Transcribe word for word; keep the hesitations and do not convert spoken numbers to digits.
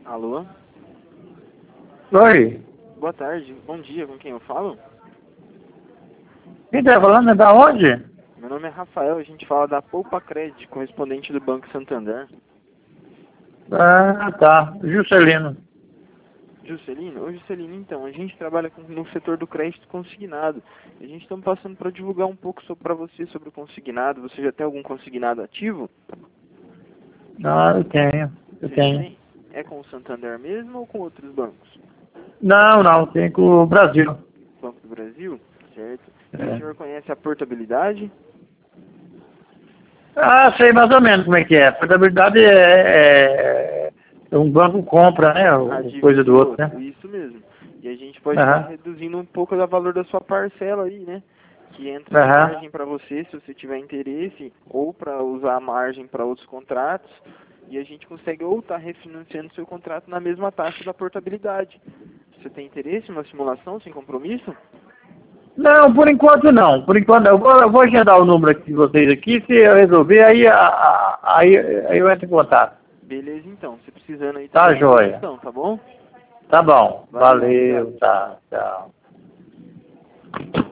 Alô? Oi. Boa tarde, bom dia, com quem eu falo? Quem tá falando é da onde? Meu nome é Rafael, a gente fala da Poupa Cred, correspondente do Banco Santander. Ah, tá. Juscelino. Juscelino? Ô Juscelino, então, a gente trabalha com, no setor do crédito consignado. A gente está passando para divulgar um pouco para você sobre o consignado. Você já tem algum consignado ativo? Ah, eu tenho. Eu Você já tenho. tem? É com o Santander mesmo ou com outros bancos? Não, não. Tem com o Brasil. Banco do Brasil? Certo. E o É. senhor conhece a portabilidade? Ah, sei mais ou menos como é que é. A portabilidade é, é um banco compra, né? A o- dívida Coisa do do outro, outro, né? isso mesmo. E a gente pode estar Aham. reduzindo um pouco do valor da sua parcela aí, né? Que entra de Aham. margem para você, se você tiver interesse, ou para usar a margem para outros contratos. E a gente consegue ou estar refinanciando seu contrato na mesma taxa da portabilidade. Você tem interesse em uma simulação sem compromisso? Não, por enquanto não. Por enquanto eu vou, eu vou agendar o número aqui de vocês aqui. Se eu resolver, aí, a- a- aí, aí eu entro em contato. Beleza, então. Se precisando aí, estamos Tá, à joia. disposição, tá bom? Tá bom. Valeu, obrigado. Valeu. Tchau, Tá, tchau. tchau.